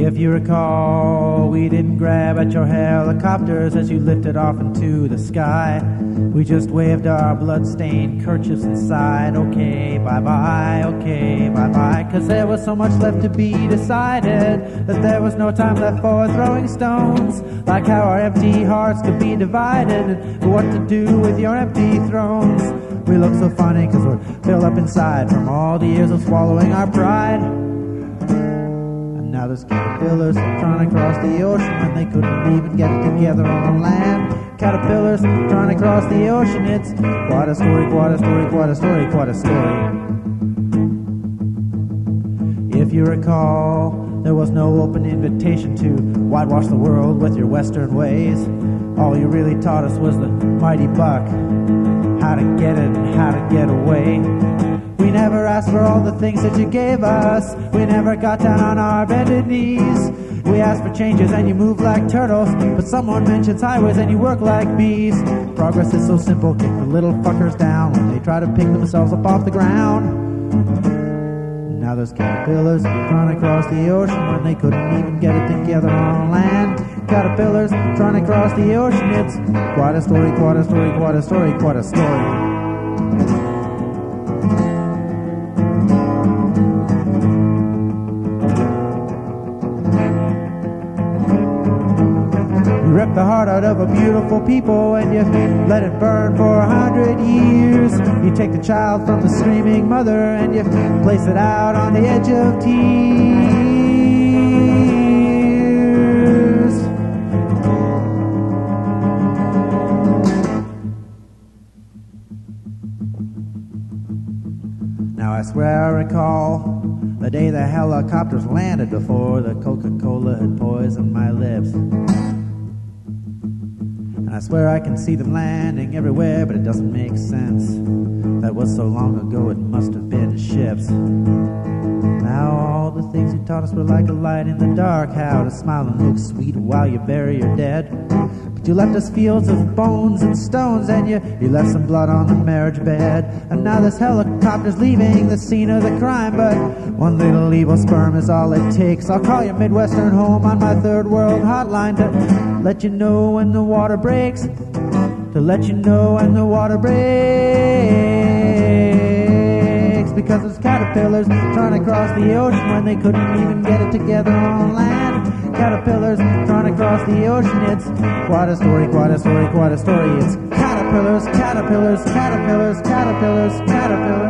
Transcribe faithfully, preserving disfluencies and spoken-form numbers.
If you recall, we didn't grab at your helicopters as you lifted off into the sky. We just waved our blood-stained kerchiefs and sighed, okay, bye-bye, okay, bye-bye. Cause there was so much left to be decided that there was no time left for throwing stones. Like how our empty hearts could be divided and what to do with your empty thrones. We look so funny cause we're filled up inside from all the years of swallowing our pride. Now there's caterpillars trying to cross the ocean when they couldn't even get it together on land. Caterpillars trying to cross the ocean, it's quite a story, quite a story, quite a story, quite a story. If you recall, there was no open invitation to whitewash the world with your Western ways. All you really taught us was the mighty buck, how to get it and how to get away. We never asked for all the things that you gave us. We never got down on our bended knees. We asked for changes and you move like turtles, but someone mentions highways and you work like bees. Progress is so simple, kick the little fuckers down when they try to pick themselves up off the ground. Now there's caterpillars trying to cross the ocean when they couldn't even get it together on land. Caterpillars trying to cross the ocean, it's quite a story, quite a story, quite a story, quite a story. You rip the heart out of a beautiful people and you let it burn for a hundred years. You take the child from the screaming mother and you place it out on the edge of tears. Now I swear I recall the day the helicopters landed before the Coca-Cola had poisoned my lips. And I swear I can see them landing everywhere, but it doesn't make sense. That was so long ago, it must have been ships. Now all the things you taught us were like a light in the dark. How to smile and look sweet while you bury your dead. But you left us fields of bones and stones, and you, you left some blood on the marriage bed. And now this helicopter's leaving the scene of the crime, but one little evil sperm is all it takes. I'll call your Midwestern home on my third world hotline to let you know when the water breaks. To let you know when the water breaks. Because there's caterpillars trying to cross the ocean when they couldn't even get it together on land. Caterpillars trying to cross the ocean, it's quite a story, quite a story, quite a story. It's caterpillars, caterpillars, caterpillars, caterpillars, caterpillars.